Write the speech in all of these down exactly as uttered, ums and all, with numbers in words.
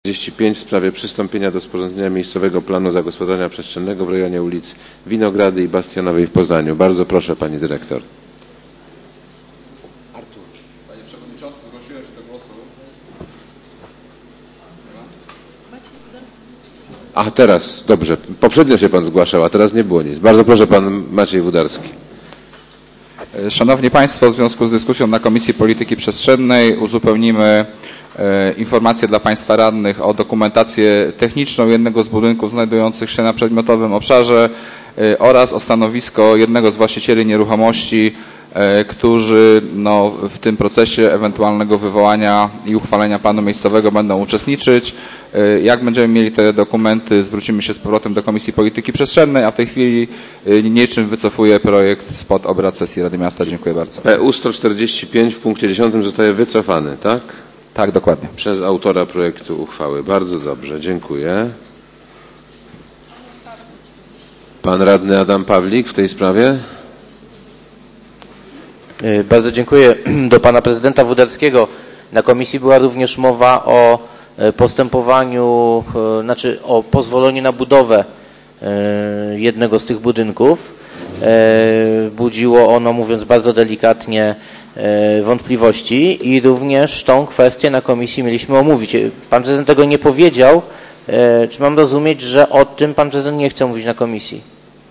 czterdzieści pięć w sprawie przystąpienia do sporządzenia miejscowego planu zagospodarowania przestrzennego w rejonie ulic Winogrady i Bastionowej w Poznaniu. Bardzo proszę, pani dyrektor. Artur. Panie przewodniczący, zgłosiłem się do głosu. A teraz, dobrze. Poprzednio się pan zgłaszał, a teraz nie było nic. Bardzo proszę, pan Maciej Wudarski. Szanowni Państwo, w związku z dyskusją na Komisji Polityki Przestrzennej uzupełnimy e, informacje dla Państwa radnych o dokumentację techniczną jednego z budynków znajdujących się na przedmiotowym obszarze e, oraz o stanowisko jednego z właścicieli nieruchomości, e, którzy no, w tym procesie ewentualnego wywołania i uchwalenia planu miejscowego będą uczestniczyć. E, jak będziemy mieli te dokumenty, zwrócimy się z powrotem do Komisji Polityki Przestrzennej, a w tej chwili e, niczym wycofuję projekt spod obrad sesji Rady Miasta. Dziękuję bardzo. P U sto czterdzieści pięć w punkcie dziesiątym zostaje wycofany, tak? Tak, dokładnie. Przez autora projektu uchwały. Bardzo dobrze, dziękuję. Pan radny Adam Pawlik w tej sprawie. Bardzo dziękuję. Do pana prezydenta Wudarskiego. Na komisji była również mowa o postępowaniu, znaczy o pozwoleniu na budowę jednego z tych budynków. Budziło ono, mówiąc bardzo delikatnie, wątpliwości i również tą kwestię na komisji mieliśmy omówić. Pan prezydent tego nie powiedział. Czy mam rozumieć, że o tym pan prezydent nie chce mówić na komisji?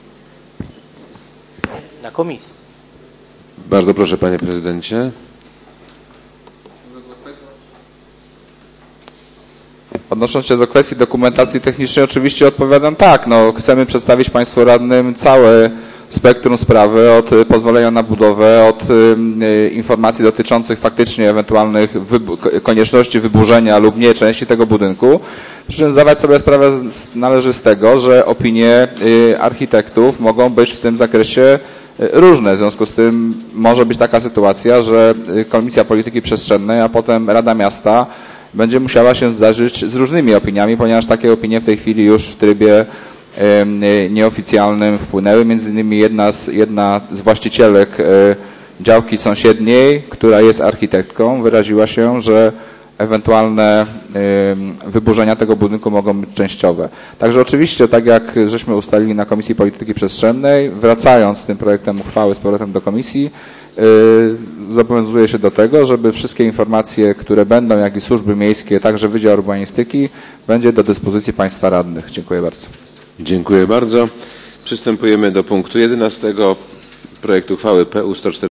Na komisji. Bardzo proszę, panie prezydencie. Odnosząc się do kwestii dokumentacji technicznej, oczywiście odpowiadam tak. No, chcemy przedstawić Państwu radnym całe spektrum sprawy, od pozwolenia na budowę, od y, informacji dotyczących faktycznie ewentualnych wybu konieczności wyburzenia lub nie części tego budynku. Przy czym zdawać sobie sprawę z, należy z tego, że opinie y, architektów mogą być w tym zakresie różne. W związku z tym może być taka sytuacja, że Komisja Polityki Przestrzennej, a potem Rada Miasta będzie musiała się zdarzyć z różnymi opiniami, ponieważ takie opinie w tej chwili już w trybie nieoficjalnym wpłynęły. Między innymi jedna z, jedna z właścicielek działki sąsiedniej, która jest architektką, wyraziła się, że ewentualne wyburzenia tego budynku mogą być częściowe. Także oczywiście, tak jak żeśmy ustalili na Komisji Polityki Przestrzennej, wracając z tym projektem uchwały z powrotem do komisji, zobowiązuję się do tego, żeby wszystkie informacje, które będą, jak i służby miejskie, także Wydział Urbanistyki, będzie do dyspozycji Państwa radnych. Dziękuję bardzo. Dziękuję bardzo. Przystępujemy do punktu jedenastego projektu uchwały P U sto czterdzieści.